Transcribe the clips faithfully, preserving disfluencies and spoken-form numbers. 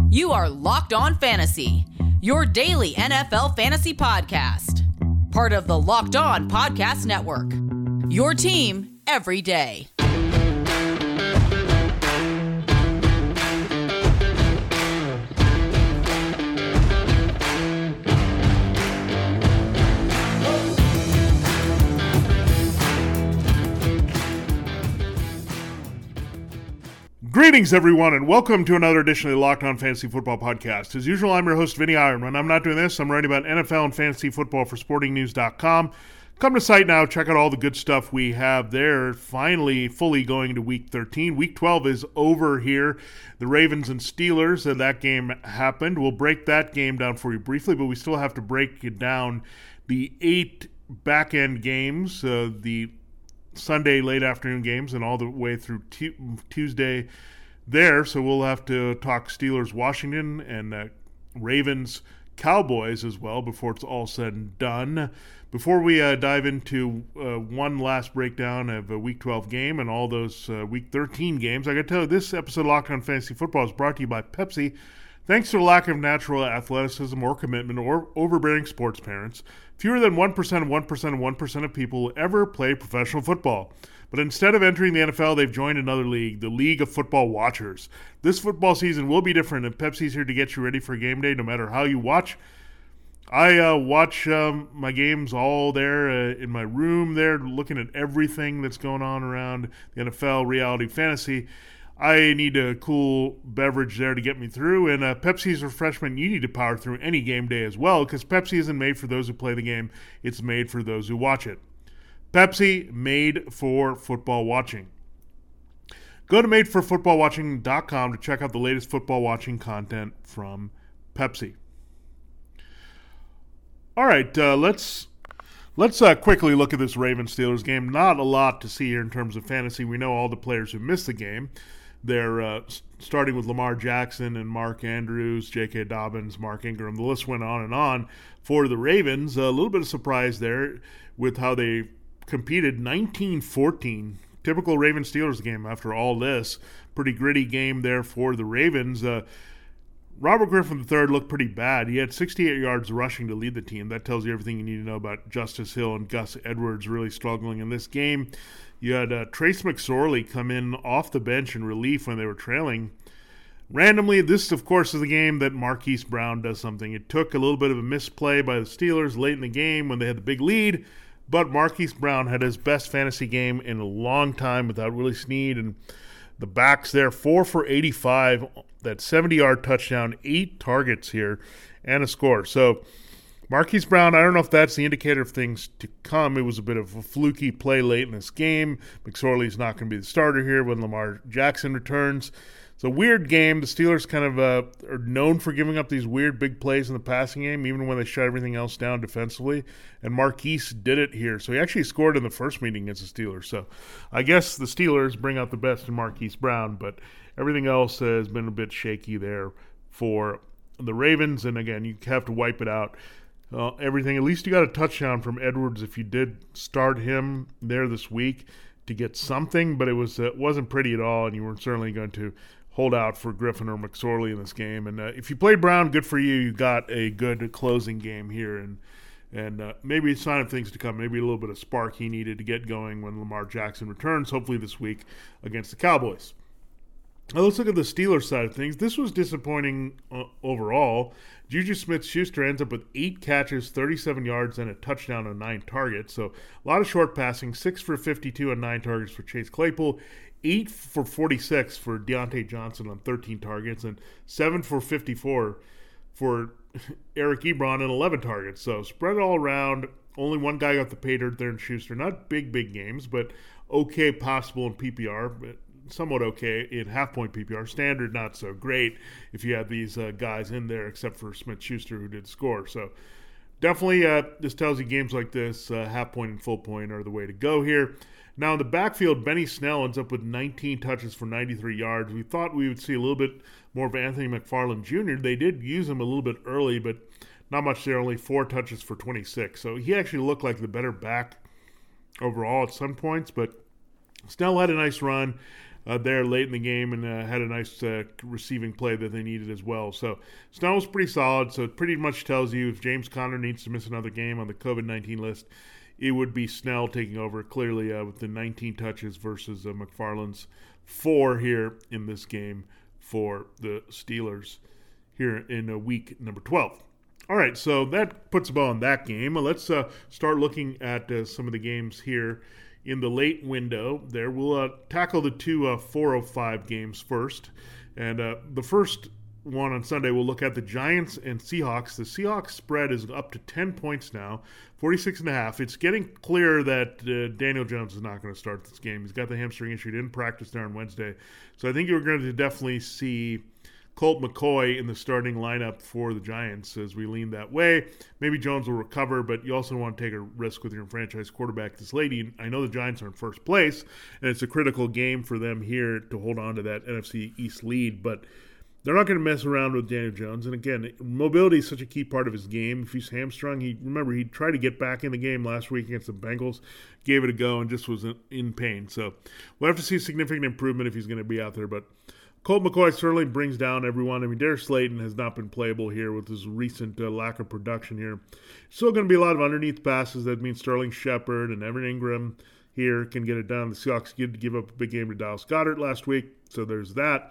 You are Locked On Fantasy, your daily N F L fantasy podcast. Part of the Locked On Podcast Network, your team every day. Greetings, everyone, and welcome to another edition of the Locked On Fantasy Football Podcast. As usual, I'm your host, Vinny Ironman. I'm not doing this. I'm writing about N F L and fantasy football for sporting news dot com. Come to the site now. Check out all the good stuff we have there. Finally, fully going to Week thirteen. Week twelve is over here. The Ravens and Steelers, and that game happened. We'll break that game down for you briefly, but we still have to break it down the eight back-end games, uh, the Sunday late afternoon games, and all the way through t- Tuesday there. So we'll have to talk Steelers Washington and uh, Ravens Cowboys as well before it's all said and done. Before we uh, dive into uh, one last breakdown of a Week twelve game and all those uh, Week thirteen games, I got to tell you, this episode of Locked On Fantasy Football is brought to you by Pepsi. Thanks to the lack of natural athleticism or commitment or overbearing sports parents, fewer than one percent of one percent of one percent of people will ever play professional football. But instead of entering the N F L, they've joined another league, the League of Football Watchers. This football season will be different, and Pepsi's here to get you ready for game day no matter how you watch. I uh, watch um, my games all there uh, in my room there, looking at everything that's going on around the N F L, reality, fantasy. I need a cool beverage there to get me through, and uh, Pepsi's refreshment you need to power through any game day as well, because Pepsi isn't made for those who play the game, it's made for those who watch it. Pepsi, made for football watching. Go to made for football watching dot com to check out the latest football watching content from Pepsi. All right, uh, let's let's uh, quickly look at this Ravens-Steelers game. Not a lot to see here in terms of fantasy. We know all the players who missed the game. They're uh, starting with Lamar Jackson and Mark Andrews, J K. Dobbins, Mark Ingram. The list went on and on for the Ravens. A little bit of surprise there with how they competed nineteen fourteen. Typical Ravens-Steelers game after all this. Pretty gritty game there for the Ravens. Uh, Robert Griffin the third looked pretty bad. He had sixty-eight yards rushing to lead the team. That tells you everything you need to know about Justice Hill and Gus Edwards really struggling in this game. You had uh, Trace McSorley come in off the bench in relief when they were trailing. Randomly, this, of course, is the game that Marquise Brown does something. It took a little bit of a misplay by the Steelers late in the game when they had the big lead, but Marquise Brown had his best fantasy game in a long time without Willie Snead, and the backs there, four for eighty-five, that seventy-yard touchdown, eight targets here, and a score. So Marquise Brown, I don't know if that's the indicator of things to come. It was a bit of a fluky play late in this game. McSorley's not going to be the starter here when Lamar Jackson returns. It's a weird game. The Steelers kind of uh, are known for giving up these weird big plays in the passing game, even when they shut everything else down defensively. And Marquise did it here. So he actually scored in the first meeting against the Steelers. So I guess the Steelers bring out the best in Marquise Brown, but everything else has been a bit shaky there for the Ravens. And again, you have to wipe it out. Uh, everything, at least you got a touchdown from Edwards if you did start him there this week to get something, but it was uh, it wasn't pretty at all, and you weren't certainly going to hold out for Griffin or McSorley in this game. And uh, if you played Brown, good for you. You got a good closing game here, and and uh, maybe a sign of things to come. Maybe a little bit of spark he needed to get going when Lamar Jackson returns, hopefully this week against the Cowboys. Now let's look at the Steelers side of things. This was disappointing uh, overall. Juju Smith-Schuster ends up with eight catches, thirty-seven yards, and a touchdown on nine targets. So a lot of short passing, six for fifty-two on nine targets for Chase Claypool, eight for forty-six for Deontay Johnson on thirteen targets, and seven for fifty-four for Eric Ebron and eleven targets. So spread it all around. Only one guy got the pay dirt there in Schuster. Not big, big games, but okay possible in P P R. But somewhat okay in half-point P P R. Standard, not so great if you have these uh, guys in there, except for Smith-Schuster, who did score. So definitely uh, this tells you games like this, uh, half-point and full-point are the way to go here. Now in the backfield, Benny Snell ends up with nineteen touches for ninety-three yards. We thought we would see a little bit more of Anthony McFarland Junior They did use him a little bit early, but not much there, only four touches for twenty-six. So he actually looked like the better back overall at some points, but Snell had a nice run. uh, there late in the game and uh, had a nice uh, receiving play that they needed as well. So Snell was pretty solid. So it pretty much tells you if James Conner needs to miss another game on the covid nineteen list, it would be Snell taking over clearly uh, with the nineteen touches versus uh, McFarland's four here in this game for the Steelers here in uh, week number twelve. All right, so that puts a bow on that game. Well, let's uh, start looking at uh, some of the games here in the late window there. We'll uh, tackle the two uh, four oh five games first. And uh, the first one on Sunday, we'll look at the Giants and Seahawks. The Seahawks spread is up to ten points now, forty-six and a half. It's getting clear that uh, Daniel Jones is not going to start this game. He's got the hamstring issue. He didn't practice there on Wednesday. So I think you're going to definitely see Colt McCoy in the starting lineup for the Giants as we lean that way. Maybe Jones will recover, but you also want to take a risk with your franchise quarterback this late. I know the Giants are in first place, and it's a critical game for them here to hold on to that N F C East lead, but they're not going to mess around with Daniel Jones. And again, mobility is such a key part of his game. If he's hamstrung, he remember he tried to get back in the game last week against the Bengals, gave it a go, and just was in pain. So we'll have to see significant improvement if he's going to be out there. But Colt McCoy certainly brings down everyone. I mean, Darius Slayton has not been playable here with his recent uh, lack of production here. Still going to be a lot of underneath passes. That means Sterling Shepard and Evan Ingram here can get it done. The Seahawks did give up a big game to Dallas Goedert last week, so there's that.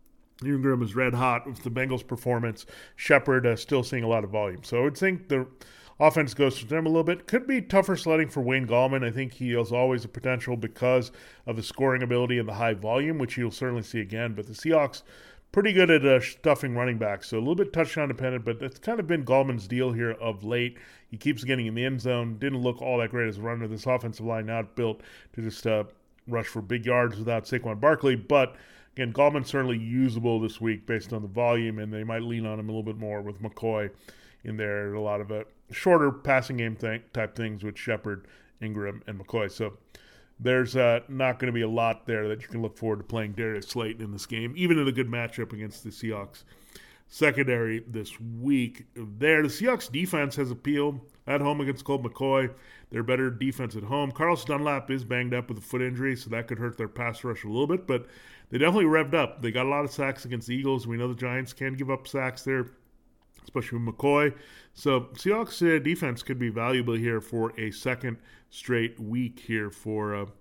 Ingram is red hot with the Bengals' performance. Shepard uh, still seeing a lot of volume. So I would think the offense goes to them a little bit. Could be tougher sledding for Wayne Gallman. I think he has always a potential because of the scoring ability and the high volume, which you'll certainly see again. But the Seahawks, pretty good at uh, stuffing running backs. So a little bit touchdown dependent, but that's kind of been Gallman's deal here of late. He keeps getting in the end zone. Didn't look all that great as a runner. This offensive line not built to just uh, rush for big yards without Saquon Barkley, but again, Gallman's certainly usable this week based on the volume, and they might lean on him a little bit more with McCoy in there. A lot of uh, shorter passing game thing, type things with Shepard, Ingram, and McCoy. So there's uh, not going to be a lot there that you can look forward to playing Darius Slayton in this game, even in a good matchup against the Seahawks secondary this week. There, the Seahawks defense has appeal at home against Colt McCoy. They're better defense at home. Carlos Dunlap is banged up with a foot injury, so that could hurt their pass rush a little bit, but they definitely revved up. They got a lot of sacks against the Eagles. We know the Giants can give up sacks there, especially with McCoy. So Seahawks uh, defense could be valuable here for a second straight week here for uh,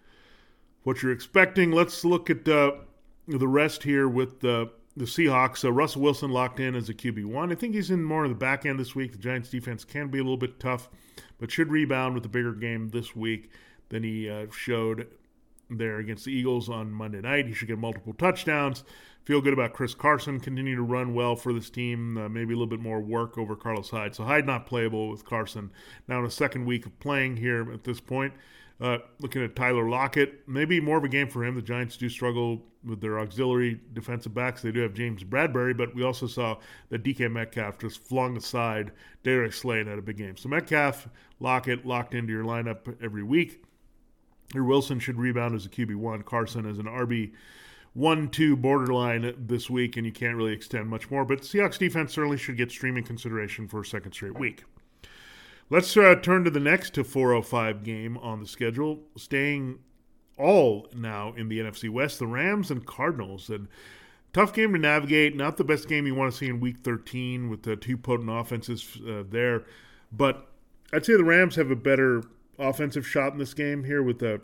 what you're expecting. Let's look at uh, the rest here with uh, the Seahawks. So Russell Wilson locked in as a Q B one. I think he's in more of the back end this week. The Giants defense can be a little bit tough, but should rebound with a bigger game this week than he uh, showed there against the Eagles on Monday night. He should get multiple touchdowns. Feel good about Chris Carson. Continue to run well for this team. Uh, maybe a little bit more work over Carlos Hyde. So Hyde not playable with Carson. Now in a second week of playing here at this point. Uh, looking at Tyler Lockett, maybe more of a game for him. The Giants do struggle with their auxiliary defensive backs. They do have James Bradbury, but we also saw that D K Metcalf just flung aside Darius Slayton at a big game. So Metcalf, Lockett locked into your lineup every week. Your Wilson should rebound as a Q B one. Carson as an R B one two borderline this week, and you can't really extend much more. But Seahawks defense certainly should get streaming consideration for a second straight week. Let's uh, turn to the next to four oh five game on the schedule, staying all now in the N F C West, the Rams and Cardinals. And tough game to navigate, not the best game you want to see in week thirteen with the two potent offenses uh, there. But I'd say the Rams have a better offensive shot in this game here with uh,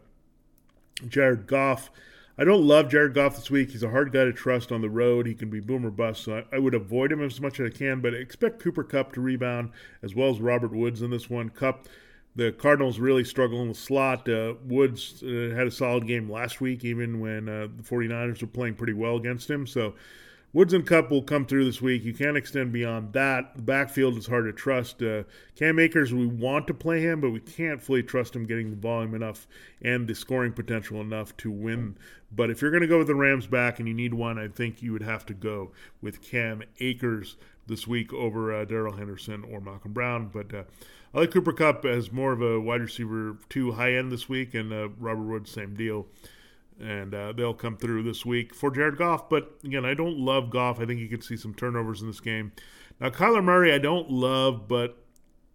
Jared Goff. I don't love Jared Goff this week. He's a hard guy to trust on the road. He can be boom or bust, so I, I would avoid him as much as I can, but expect Cooper Kupp to rebound as well as Robert Woods in this one. Kupp, the Cardinals really struggle in the slot. Uh, Woods uh, had a solid game last week, even when uh, the 49ers were playing pretty well against him, so Woods and Kupp will come through this week. You can't extend beyond that. The backfield is hard to trust. Uh, Cam Akers, we want to play him, but we can't fully trust him getting the volume enough and the scoring potential enough to win. But if you're going to go with the Rams back and you need one, I think you would have to go with Cam Akers this week over uh, Darrell Henderson or Malcolm Brown. But uh, I like Cooper Kupp as more of a wide receiver two high end this week, and uh, Robert Woods, same deal. And uh, they'll come through this week for Jared Goff. But, again, I don't love Goff. I think you could see some turnovers in this game. Now, Kyler Murray I don't love, but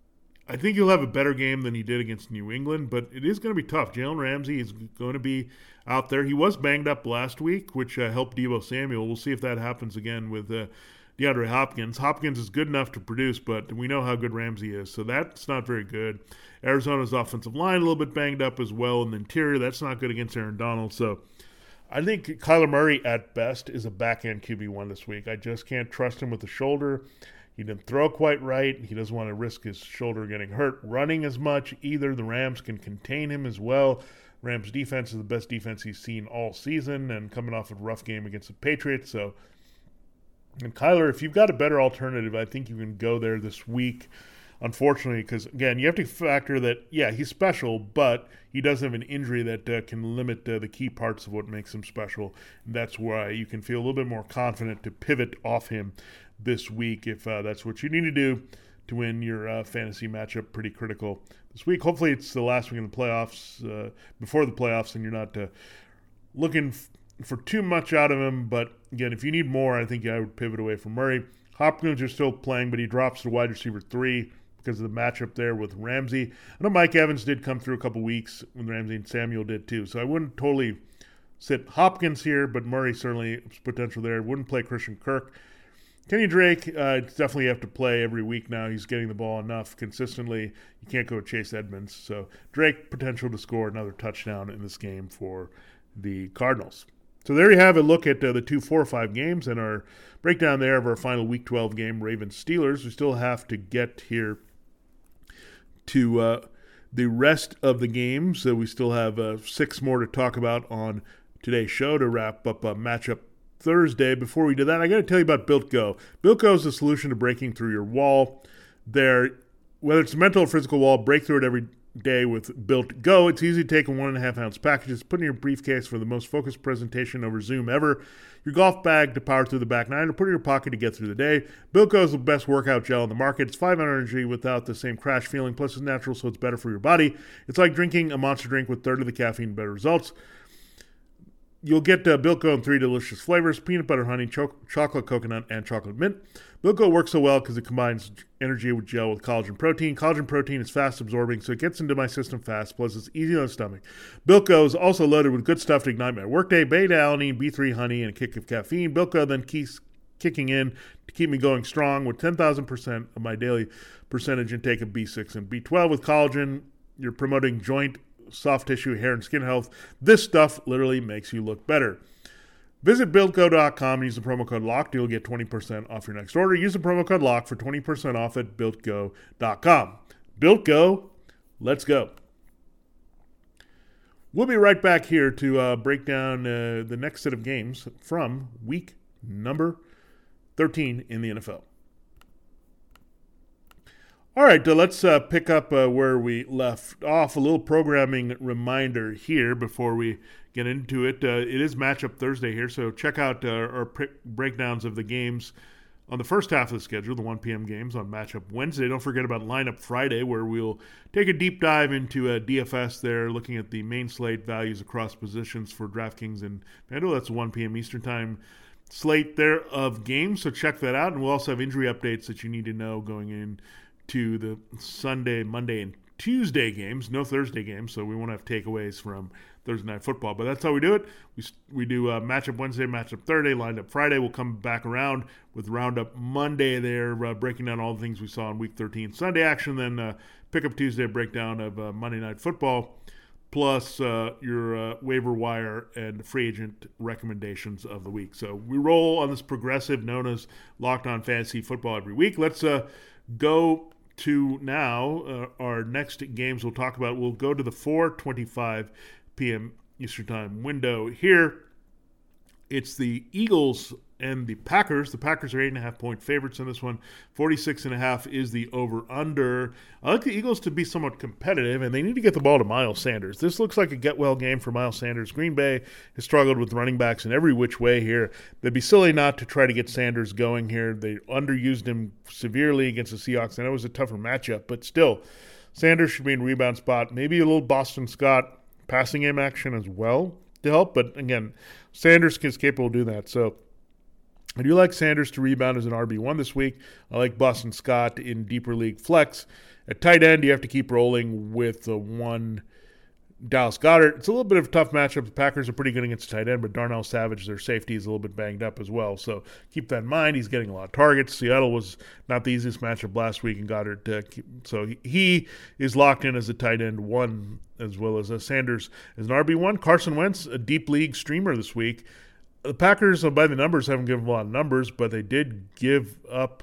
I think he'll have a better game than he did against New England, but it is going to be tough. Jalen Ramsey is going to be out there. He was banged up last week, which uh, helped Deebo Samuel. We'll see if that happens again with uh, DeAndre Hopkins. Hopkins is good enough to produce, but we know how good Ramsey is, so that's not very good. Arizona's offensive line a little bit banged up as well in the interior. That's not good against Aaron Donald. So I think Kyler Murray at best is a back-end Q B one this week. I just can't trust him with the shoulder. He didn't throw quite right. He doesn't want to risk his shoulder getting hurt running as much either. The Rams can contain him as well. Rams defense is the best defense he's seen all season and coming off a rough game against the Patriots. So, and Kyler, if you've got a better alternative, I think you can go there this week. Unfortunately, because, again, you have to factor that, yeah, he's special, but he does have an injury that uh, can limit uh, the key parts of what makes him special. And that's why you can feel a little bit more confident to pivot off him this week if uh, that's what you need to do to win your uh, fantasy matchup. Pretty critical this week. Hopefully it's the last week in the playoffs, uh, before the playoffs, and you're not uh, looking f- for too much out of him. But, again, if you need more, I think I would pivot away from Murray. Hopkins are still playing, but he drops to wide receiver three because of the matchup there with Ramsey. I know Mike Evans did come through a couple weeks when Ramsey and Samuel did too, so I wouldn't totally sit Hopkins here, but Murray certainly has potential there. Wouldn't play Christian Kirk. Kenny Drake, uh, definitely have to play every week now. He's getting the ball enough consistently. You can't go with Chase Edmonds. So Drake, potential to score another touchdown in this game for the Cardinals. So there you have a look at uh, the two four or five games and our breakdown there of our final Week twelve game, Ravens-Steelers. We still have to get here to uh, the rest of the games. So we still have uh, six more to talk about on today's show to wrap up a matchup Thursday. Before we do that, I got to tell you about Built Go. Built Go is the solution to breaking through your wall. There, whether it's a mental or physical wall, break through it every day with Built Go. It's easy to take in one and a half ounce packages, put in your briefcase for the most focused presentation over Zoom ever, your golf bag to power through the back nine, or put in your pocket to get through the day. Built Go is the best workout gel on the market. It's five energy without the same crash feeling, plus it's natural, so it's better for your body. It's like drinking a monster drink with a third of the caffeine, better results. You'll get uh, Built Go in three delicious flavors: peanut butter, honey, cho- chocolate, coconut, and chocolate mint. Built Go works so well because it combines energy with gel with collagen protein. Collagen protein is fast absorbing, so it gets into my system fast, plus it's easy on the stomach. Built Go is also loaded with good stuff to ignite my workday: beta-alanine, B three honey, and a kick of caffeine. Built Go then keeps kicking in to keep me going strong with ten thousand percent of my daily percentage intake of B six and B twelve. With collagen, you're promoting joint, soft tissue, hair, and skin health. This stuff literally makes you look better. Visit built go dot com and use the promo code LOCKED. You'll get twenty percent off your next order. Use the promo code LOCKED for twenty percent off at built go dot com. Built Go, let's go. We'll be right back here to uh, break down uh, the next set of games from week number thirteen in the N F L. All right, uh, let's uh, pick up uh, where we left off. A little programming reminder here before we get into it. Uh, it is Matchup Thursday here, so check out uh, our pr- breakdowns of the games on the first half of the schedule, the one p.m. games on Matchup Wednesday. Don't forget about Lineup Friday, where we'll take a deep dive into uh, D F S there, looking at the main slate values across positions for DraftKings and FanDuel. That's a one p.m. Eastern Time slate there of games, so check that out. And we'll also have injury updates that you need to know going in to the Sunday, Monday, and Tuesday games. No Thursday games, so we won't have takeaways from Thursday Night Football. But that's how we do it. We we do uh, Matchup Wednesday, Matchup Thursday, Lined Up Friday. We'll come back around with Roundup Monday there, uh, breaking down all the things we saw in Week thirteen. Sunday action, then uh, pick up Tuesday breakdown of uh, Monday Night Football, plus uh, your uh, waiver wire and free agent recommendations of the week. So we roll on this progressive known as Locked On Fantasy Football every week. Let's uh, go to now uh, our next games we'll talk about. We'll go to the four twenty-five p.m. Eastern Time window here. It's the Eagles and the Packers. The Packers are eight and a half point favorites in this one. forty-six and a half is the over-under. I like the Eagles to be somewhat competitive, and they need to get the ball to Miles Sanders. This looks like a get-well game for Miles Sanders. Green Bay has struggled with running backs in every which way here. They'd be silly not to try to get Sanders going here. They underused him severely against the Seahawks. I know it was a tougher matchup, but still, Sanders should be in rebound spot. Maybe a little Boston Scott passing game action as well to help, but again, Sanders is capable of doing that. So I do like Sanders to rebound as an R B one this week. I like Boston Scott in deeper league flex. At tight end, you have to keep rolling with the one Dallas Goedert. It's a little bit of a tough matchup. The Packers are pretty good against tight end, but Darnell Savage, their safety, is a little bit banged up as well. So keep that in mind. He's getting a lot of targets. Seattle was not the easiest matchup last week, and Goddard. Uh, so he is locked in as a tight end one, as well as uh, Sanders as an R B one. Carson Wentz, a deep league streamer this week. The Packers, by the numbers, haven't given a lot of numbers, but they did give up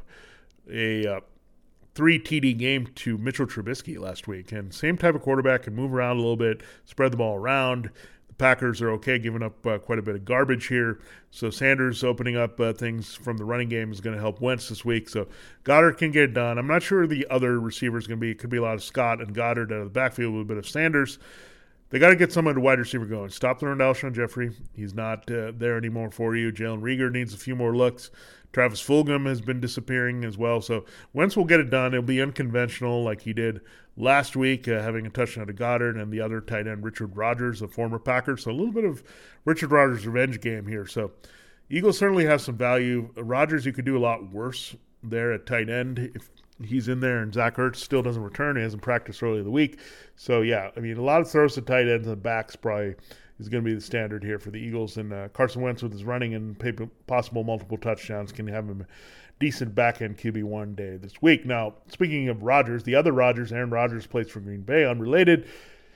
a uh, three T D game to Mitchell Trubisky last week. And same type of quarterback, can move around a little bit, spread the ball around. The Packers are okay, giving up uh, quite a bit of garbage here. So Sanders opening up uh, things from the running game is going to help Wentz this week. So Goddard can get it done. I'm not sure the other receiver is going to be. It could be a lot of Scott and Goddard out of the backfield with a bit of Sanders. They got to get someone to wide receiver going. Stop throwing to Alshon Jeffrey. He's not uh, there anymore for you. Jalen Reagor needs a few more looks. Travis Fulgham has been disappearing as well. So Wentz will get it done. It'll be unconventional like he did last week, uh, having a touchdown to Goddard and the other tight end, Richard Rodgers, a former Packer. So a little bit of Richard Rodgers' revenge game here. So Eagles certainly have some value. Rodgers, you could do a lot worse there at tight end if he's in there and Zach Ertz still doesn't return. He hasn't practiced early in the week. So, yeah, I mean, a lot of throws to tight ends and backs probably is going to be the standard here for the Eagles. And uh, Carson Wentz with his running and possible multiple touchdowns can have him a decent back-end Q B one day this week. Now, speaking of Rodgers, the other Rodgers, Aaron Rodgers, plays for Green Bay, unrelated.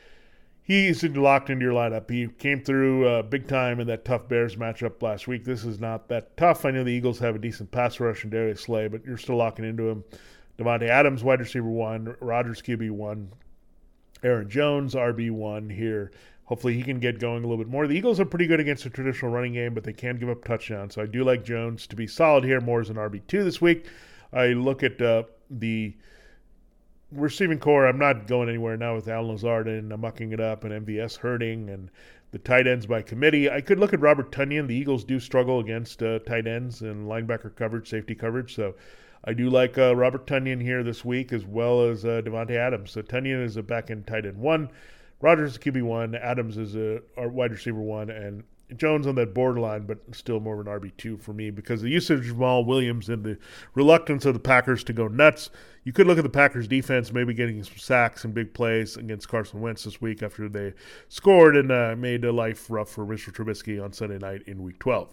He's locked into your lineup. He came through uh, big time in that tough Bears matchup last week. This is not that tough. I know the Eagles have a decent pass rush in Darius Slay, but you're still locking into him. Devontae Adams, wide receiver one. Rodgers, Q B one. Aaron Jones, R B one here. Hopefully he can get going a little bit more. The Eagles are pretty good against a traditional running game, but they can give up touchdowns. So I do like Jones to be solid here, more as an R B two this week. I look at uh, the receiving core. I'm not going anywhere now with Allen Lazard and I'm mucking it up and M V S hurting and the tight ends by committee. I could look at Robert Tonyan. The Eagles do struggle against uh, tight ends and linebacker coverage, safety coverage. So I do like uh, Robert Tonyan here this week, as well as uh, Devontae Adams. So Tonyan is a back-end tight end one. Rodgers is Q B one. Adams is a, a wide receiver one. And Jones on that borderline, but still more of an R B two for me because the usage of Jamal Williams and the reluctance of the Packers to go nuts. You could look at the Packers defense maybe getting some sacks and big plays against Carson Wentz this week after they scored and uh, made a life rough for Mitchell Trubisky on Sunday night in Week twelve.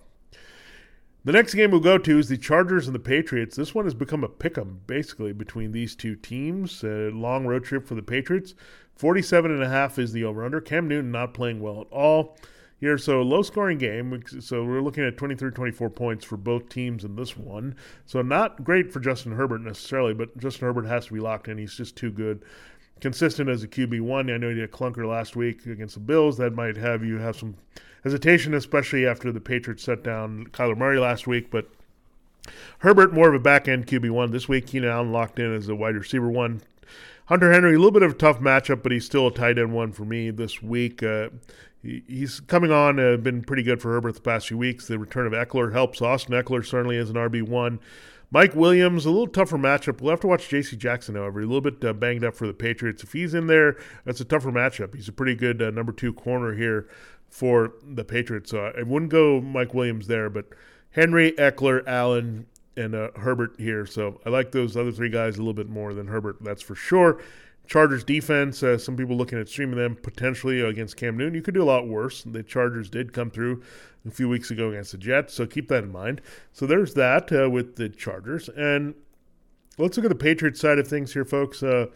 The next game we'll go to is the Chargers and the Patriots. This one has become a pick'em, basically, between these two teams. A long road trip for the Patriots. forty-seven and a half is the over-under. Cam Newton not playing well at all here. So low-scoring game. So we're looking at twenty-three twenty-four points for both teams in this one. So not great for Justin Herbert necessarily, but Justin Herbert has to be locked in. He's just too good. Consistent as a Q B one. I know he did a clunker last week against the Bills. That might have you have some hesitation, especially after the Patriots set down Kyler Murray last week. But Herbert, more of a back-end Q B one this week. Keenan Allen locked in as a wide receiver one. Hunter Henry, a little bit of a tough matchup, but he's still a tight end one for me this week. Uh, he, he's coming on, uh, been pretty good for Herbert the past few weeks. The return of Eckler helps. Austin Eckler certainly is an R B one. Mike Williams, a little tougher matchup. We'll have to watch J C Jackson, however. A little bit uh, banged up for the Patriots. If he's in there, that's a tougher matchup. He's a pretty good uh, number two corner here for the Patriots. So I wouldn't go Mike Williams there, but Henry, Eckler, Allen, and uh, Herbert here. So I like those other three guys a little bit more than Herbert, that's for sure. Chargers defense, uh, some people looking at streaming them potentially against Cam Newton. You could do a lot worse. The Chargers did come through a few weeks ago against the Jets, so keep that in mind. So there's that uh, with the Chargers. And let's look at the Patriots side of things here, folks. Uh,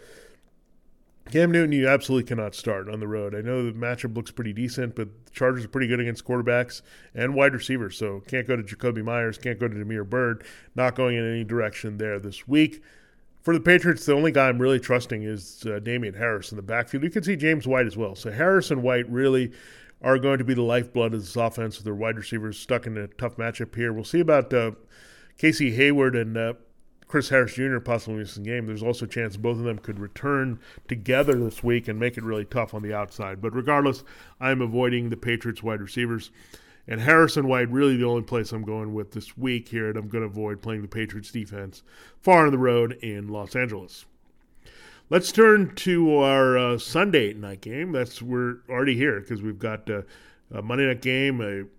Cam Newton, you absolutely cannot start on the road. I know the matchup looks pretty decent, but the Chargers are pretty good against quarterbacks and wide receivers, so can't go to Jacoby Myers, can't go to Damiere Byrd, not going in any direction there this week. For the Patriots, the only guy I'm really trusting is uh, Damian Harris in the backfield. You can see James White as well. So Harris and White really are going to be the lifeblood of this offense with their wide receivers stuck in a tough matchup here. We'll see about uh, Casey Hayward and uh, Chris Harris Junior possibly missing game. There's also a chance both of them could return together this week and make it really tough on the outside. But regardless, I'm avoiding the Patriots wide receivers. And Harrison White, really the only place I'm going with this week here, and I'm going to avoid playing the Patriots defense far on the road in Los Angeles. Let's turn to our uh, Sunday night game. That's we're already here because we've got uh, a Monday night game, a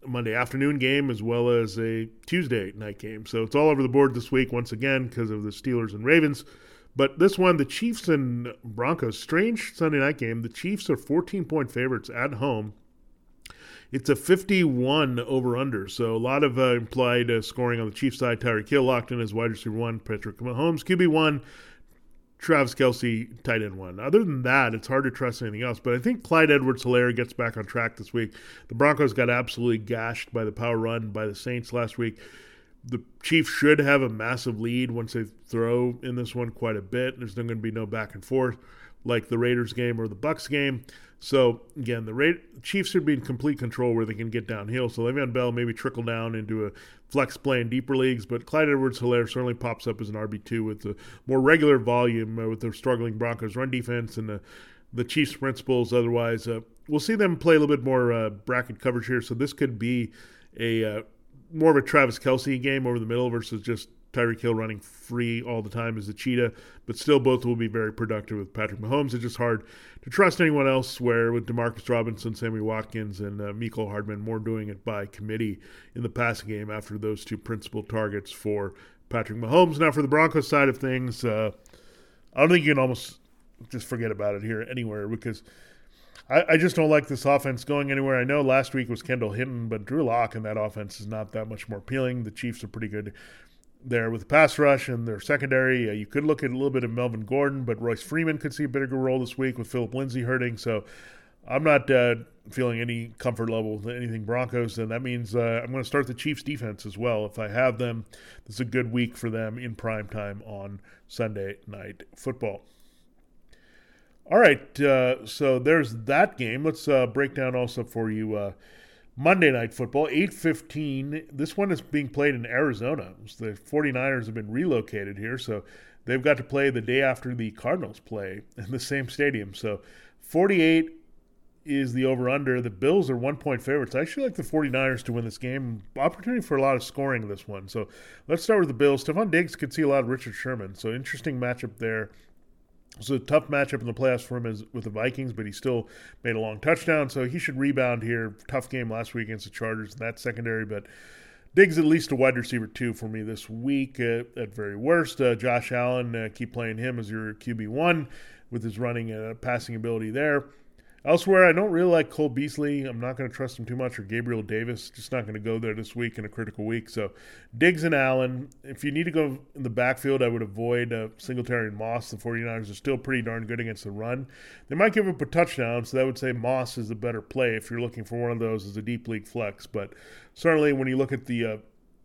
Monday afternoon game as well as a Tuesday night game. So it's all over the board this week once again because of the Steelers and Ravens. But this one, the Chiefs and Broncos, strange Sunday night game. The Chiefs are fourteen-point favorites at home. It's a fifty-one over-under, so a lot of uh, implied uh, scoring on the Chiefs side. Tyreek Hill locked in as wide receiver one, Patrick Mahomes, Q B one, Travis Kelce, tight end one. Other than that, it's hard to trust anything else. But I think Clyde Edwards-Helaire gets back on track this week. The Broncos got absolutely gashed by the power run by the Saints last week. The Chiefs should have a massive lead once they throw in this one quite a bit. There's not going to be no back and forth like the Raiders game or the Bucs game. So, again, the Ra- Chiefs should be in complete control where they can get downhill. So Le'Veon Bell maybe trickle down into a flex play in deeper leagues. But Clyde Edwards-Helaire certainly pops up as an R B two with a more regular volume uh, with the struggling Broncos run defense and the, the Chiefs' principles. Otherwise, uh, we'll see them play a little bit more uh, bracket coverage here. So this could be a uh, more of a Travis Kelce game over the middle versus just Tyreek Hill running free all the time as a cheetah, but still both will be very productive with Patrick Mahomes. It's just hard to trust anyone else, where with Demarcus Robinson, Sammy Watkins, and uh, Mecole Hardman more doing it by committee in the passing game after those two principal targets for Patrick Mahomes. Now for the Broncos side of things, uh, I don't think you can almost just forget about it here anywhere because I, I just don't like this offense going anywhere. I know last week was Kendall Hinton, but Drew Lock in that offense is not that much more appealing. The Chiefs are pretty good there with the pass rush and their secondary. Uh, you could look at a little bit of Melvin Gordon, but Royce Freeman could see a bigger role this week with Phillip Lindsay hurting. So I'm not uh, feeling any comfort level with anything Broncos, and that means uh, I'm going to start the Chiefs defense as well. If I have them, this is a good week for them in prime time on Sunday Night Football. All right, uh, so there's that game. Let's uh, break down also for you uh, Monday Night Football, eight fifteen. This one is being played in Arizona. The 49ers have been relocated here, so they've got to play the day after the Cardinals play in the same stadium. So forty-eight is the over-under. The Bills are one-point favorites. I actually like the 49ers to win this game. Opportunity for a lot of scoring in this one. So let's start with the Bills. Stephon Diggs could see a lot of Richard Sherman, so interesting matchup there. It's a tough matchup in the playoffs for him as, with the Vikings, but he still made a long touchdown, so he should rebound here. Tough game last week against the Chargers in that secondary, but Diggs at least a wide receiver two for me this week uh, at very worst. Uh, Josh Allen, uh, keep playing him as your Q B one with his running and uh, passing ability there. Elsewhere, I don't really like Cole Beasley. I'm not going to trust him too much, or Gabriel Davis. Just not going to go there this week in a critical week. So Diggs and Allen. If you need to go in the backfield, I would avoid uh, Singletary and Moss. The 49ers are still pretty darn good against the run. They might give up a touchdown, so that would say Moss is the better play if you're looking for one of those as a deep league flex. But certainly when you look at the uh,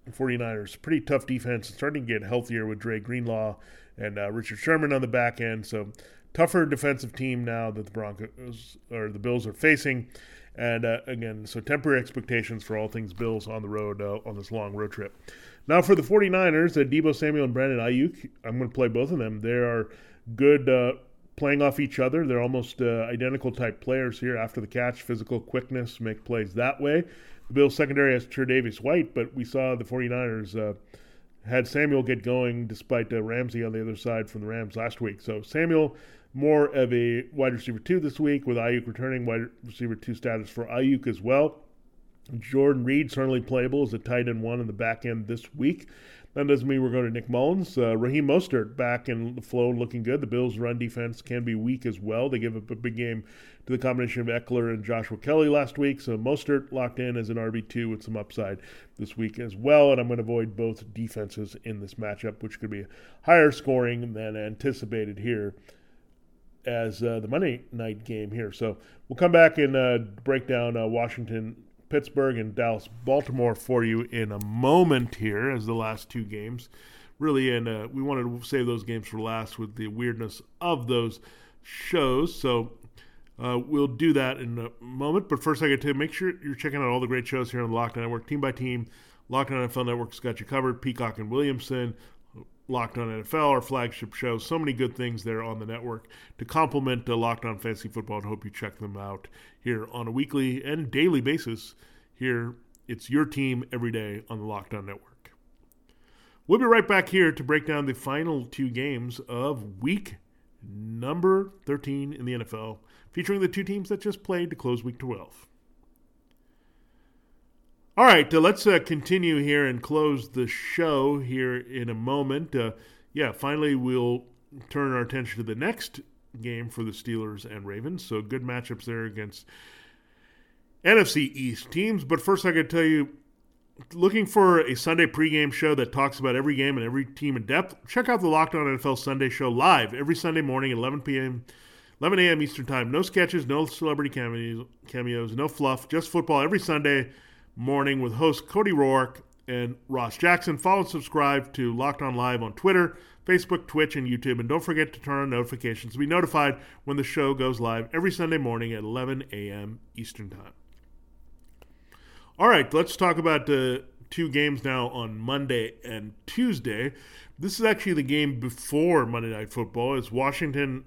49ers, pretty tough defense. It's starting to get healthier with Dre Greenlaw and uh, Richard Sherman on the back end. So tougher defensive team now that the Broncos or the Bills are facing. And uh, again, so temporary expectations for all things Bills on the road uh, on this long road trip. Now for the 49ers, uh, Deebo Samuel and Brandon Ayuk, I'm going to play both of them. They are good uh, playing off each other. They're almost uh, identical type players here. After the catch, physical quickness, make plays that way. The Bills secondary has Tre'Davious White, but we saw the 49ers uh, had Samuel get going despite uh, Ramsey on the other side from the Rams last week. So Samuel, more of a wide receiver two this week, with Ayuk returning wide receiver two status for Ayuk as well. Jordan Reed certainly playable as a tight end one in the back end this week. That doesn't mean we're going to Nick Mullins. Uh, Raheem Mostert back in the flow, looking good. The Bills' run defense can be weak as well. They give up a big game to the combination of Eckler and Joshua Kelly last week. So Mostert locked in as an R B two with some upside this week as well. And I'm going to avoid both defenses in this matchup, which could be higher scoring than anticipated here as uh, the Monday night game here. So we'll come back and uh, break down uh, Washington, Pittsburgh, and Dallas, Baltimore for you in a moment here as the last two games. Really, and uh, we wanted to save those games for last with the weirdness of those shows. So uh, we'll do that in a moment. But first, I get to make sure you're checking out all the great shows here on the Locked On Network, team by team. Locked On N F L Network's got you covered. Peacock and Williamson, Locked On N F L, our flagship show. So many good things there on the network to complement uh, Locked On Fantasy Football, and hope you check them out here on a weekly and daily basis. Here, it's your team every day on the Locked On Network. We'll be right back here to break down the final two games of week number thirteen in the N F L, featuring the two teams that just played to close week twelve. All right, uh, let's uh, continue here and close the show here in a moment. Uh, yeah, finally we'll turn our attention to the next game for the Steelers and Ravens. So good matchups there against N F C East teams. But first I got to tell you, looking for a Sunday pregame show that talks about every game and every team in depth, check out the Locked On N F L Sunday Show live every Sunday morning at eleven p.m., eleven a.m. Eastern Time. No sketches, no celebrity cameos, cameos, no fluff, just football every Sunday morning with hosts Cody Rourke and Ross Jackson. Follow and subscribe to Locked On Live on Twitter, Facebook, Twitch, and YouTube. And don't forget to turn on notifications to be notified when the show goes live every Sunday morning at eleven a.m. Eastern Time. All right, let's talk about the two games now on Monday and Tuesday. This is actually the game before Monday Night Football. It's Washington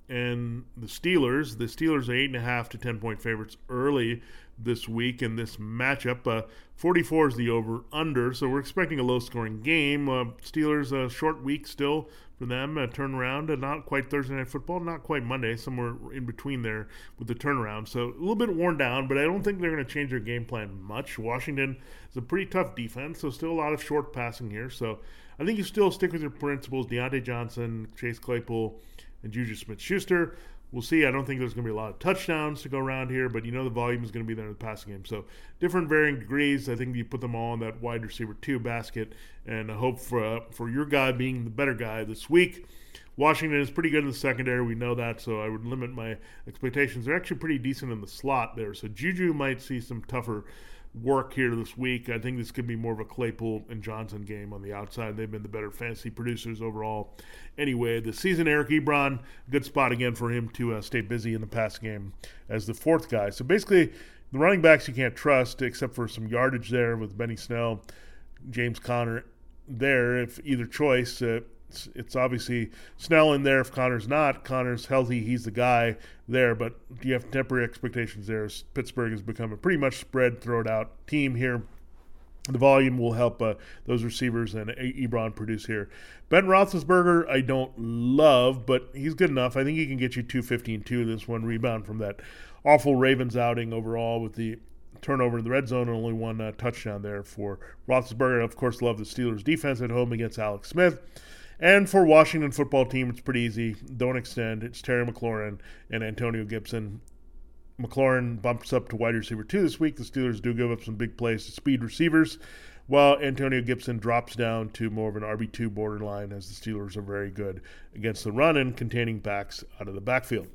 and the Steelers. The Steelers are eight and a half to ten point favorites early this week in this matchup. Uh, forty-four is the over-under, so we're expecting a low-scoring game. Uh, Steelers, a short week still for them, a turnaround. Uh, not quite Thursday Night Football, not quite Monday, somewhere in between there with the turnaround. So a little bit worn down, but I don't think they're going to change their game plan much. Washington is a pretty tough defense, so still a lot of short passing here. So I think you still stick with your principles, Deontay Johnson, Chase Claypool, and Juju Smith-Schuster. We'll see. I don't think there's going to be a lot of touchdowns to go around here, but you know the volume is going to be there in the passing game. So different varying degrees. I think you put them all in that wide receiver two basket, and I hope for uh, for your guy being the better guy this week. Washington is pretty good in the secondary. We know that, so I would limit my expectations. They're actually pretty decent in the slot there. So Juju might see some tougher work here this week. I think this could be more of a Claypool and Johnson game on the outside. They've been the better fantasy producers overall. Anyway, this season, Eric Ebron, good spot again for him to uh, stay busy in the pass game as the fourth guy. So basically, the running backs you can't trust except for some yardage there with Benny Snell, James Conner there. If either choice, uh, it's, it's obviously Snell in there. If Conner's not, Conner's healthy, he's the guy there. But you have temporary expectations there as Pittsburgh has become a pretty much spread, throw it out team here. The volume will help uh, those receivers and Ebron produce here. Ben Roethlisberger, I don't love, but he's good enough. I think he can get you two fifteen two this one rebound from that awful Ravens outing overall with the turnover in the red zone and only one uh, touchdown there for Roethlisberger. Of course, love the Steelers' defense at home against Alex Smith. And for Washington football team, it's pretty easy. Don't extend. It's Terry McLaurin and Antonio Gibson. McLaurin bumps up to wide receiver two this week. The Steelers do give up some big plays to speed receivers, while Antonio Gibson drops down to more of an R B two borderline as the Steelers are very good against the run and containing backs out of the backfield.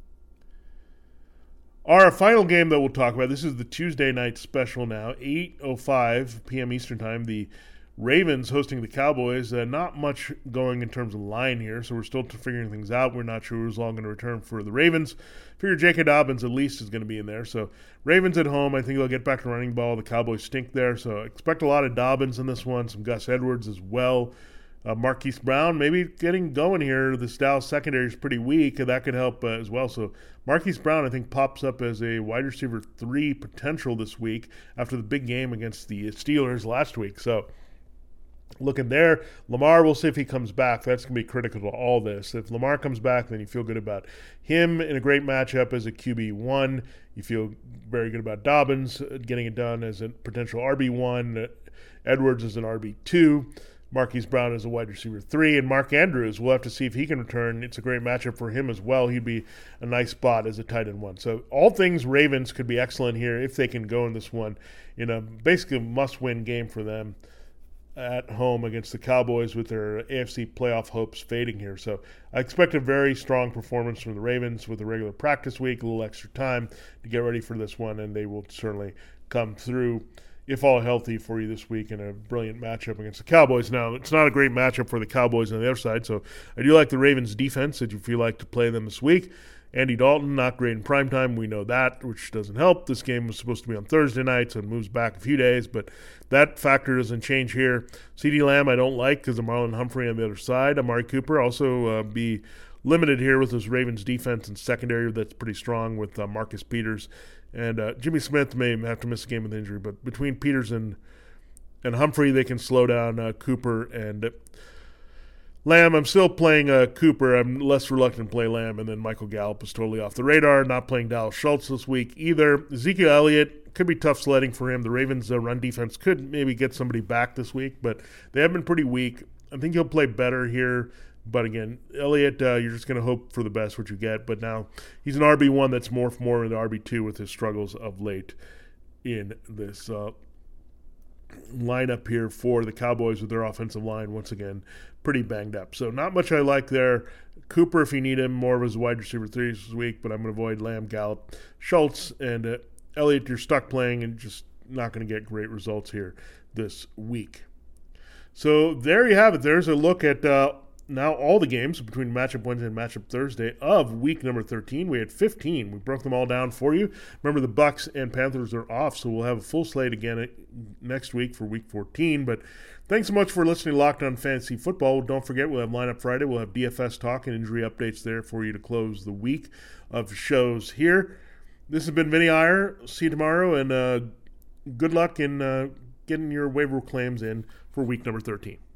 Our final game that we'll talk about, this is the Tuesday night special now, eight oh five p.m. Eastern Time. The Ravens hosting the Cowboys. Uh, not much going in terms of line here, so we're still figuring things out. We're not sure who's long going to return for the Ravens. Figure J K. Dobbins at least is going to be in there. So Ravens at home, I think they'll get back to running ball. The Cowboys stink there, so expect a lot of Dobbins in this one. Some Gus Edwards as well. Uh, Marquise Brown maybe getting going here. The Dallas secondary is pretty weak, and that could help uh, as well. So Marquise Brown, I think, pops up as a wide receiver three potential this week after the big game against the Steelers last week. So looking there. Lamar, we'll see if he comes back. That's going to be critical to all this. If Lamar comes back, then you feel good about him in a great matchup as a Q B one. You feel very good about Dobbins getting it done as a potential R B one. Edwards as an R B two. Marquise Brown as a wide receiver three. And Mark Andrews, we'll have to see if he can return. It's a great matchup for him as well. He'd be a nice spot as a tight end one. So all things Ravens could be excellent here if they can go in this one in a basically must-win game for them at home against the Cowboys with their A F C playoff hopes fading here. So I expect a very strong performance from the Ravens with a regular practice week, a little extra time to get ready for this one, and they will certainly come through, if all healthy, for you this week in a brilliant matchup against the Cowboys. Now, it's not a great matchup for the Cowboys on the other side, so I do like the Ravens' defense that you feel like to play them this week. Andy Dalton, not great in primetime. We know that, which doesn't help. This game was supposed to be on Thursday night, so it moves back a few days, but that factor doesn't change here. CeeDee Lamb I don't like because of Marlon Humphrey on the other side. Amari Cooper also uh, be limited here with this Ravens defense and secondary that's pretty strong with uh, Marcus Peters. And uh, Jimmy Smith may have to miss a game with injury, but between Peters and, and Humphrey, they can slow down uh, Cooper and Lamb, I'm still playing uh, Cooper. I'm less reluctant to play Lamb, and then Michael Gallup is totally off the radar. Not playing Dallas Schultz this week either. Ezekiel Elliott, could be tough sledding for him. The Ravens' uh, run defense could maybe get somebody back this week, but they have been pretty weak. I think he'll play better here. But again, Elliott, uh, you're just going to hope for the best, what you get. But now he's an R B one that's morphed more into R B two with his struggles of late in this uh, lineup here for the Cowboys with their offensive line, once again, pretty banged up. So not much I like there. Cooper, if you need him, more of his wide receiver three this week, but I'm going to avoid Lamb, Gallup, Schultz, and uh, Elliott, you're stuck playing and just not going to get great results here this week. So there you have it. There's a look at uh, now all the games between Matchup Wednesday and Matchup Thursday of week number thirteen. We had fifteen. We broke them all down for you. Remember, the Bucs and Panthers are off, so we'll have a full slate again next week for week fourteen. But thanks so much for listening to Locked On Fantasy Football. Don't forget, we'll have Lineup Friday. We'll have D F S talk and injury updates there for you to close the week of shows here. This has been Vinny Iyer. See you tomorrow, and uh, good luck in uh, getting your waiver claims in for week number thirteen.